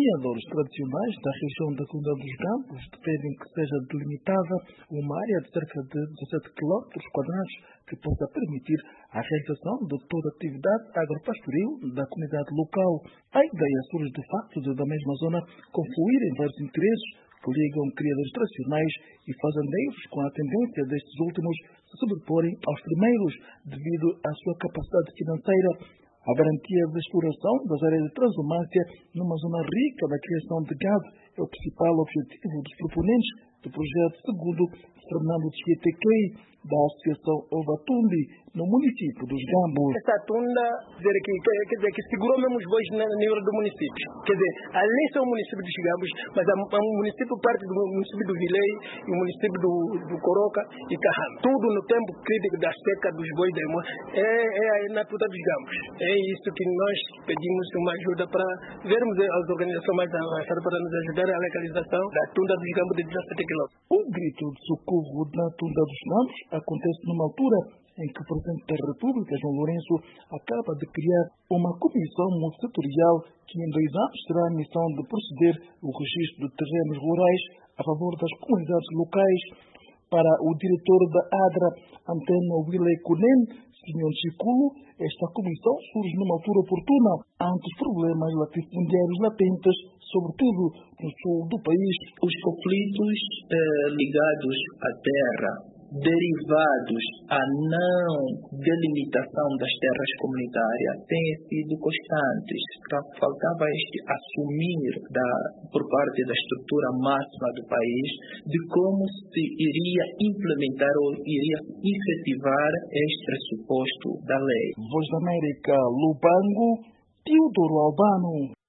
criadores tradicionais da região da Tunda dos Campos pedem que seja delimitada uma área de cerca de 17 quilómetros quadrados que possa permitir a realização de toda a atividade agropastoril da comunidade local. A ideia surge de facto de, da mesma zona, confluírem vários interesses que ligam criadores tradicionais e fazendeiros, com a tendência destes últimos se sobreporem aos primeiros devido à sua capacidade financeira. A garantia de exploração das áreas de transumância numa zona rica da criação de gado é o principal objetivo dos proponentes do projeto, segundo Fernando Tchietequei, da Associação Ovatumbi, no município dos Gambos. Essa tunda, quer dizer, que segurou mesmo os bois no nível do município. Quer dizer, ali são o município dos Gambos, mas o município parte do município do Vilei e o município do Coroca e Carrão. Tudo no tempo crítico da seca dos bois da irmã é na tunda dos Gambos. É isso que nós pedimos uma ajuda para vermos as organizações mais avançadas para nos ajudar a localização da tunda dos Gambos de 17 quilômetros. O grito de socorro na tunda dos Gambos acontece numa altura em que o Presidente da República, João Lourenço, acaba de criar uma comissão multissetorial que em 2 anos terá a missão de proceder o registro de terrenos rurais a favor das comunidades locais. Para o diretor da ADRA, Antena Wiley Kunen, Sr. Chiculo, esta comissão surge numa altura oportuna ante os problemas latifundiários latentes, sobretudo no sul do país. Os conflitos ligados à terra, derivados à não delimitação das terras comunitárias, têm sido constantes. Faltava assumir por parte da estrutura máxima do país de como se iria implementar ou iria efetivar este pressuposto da lei. Voz da América, Lubango, Teodoro Albano.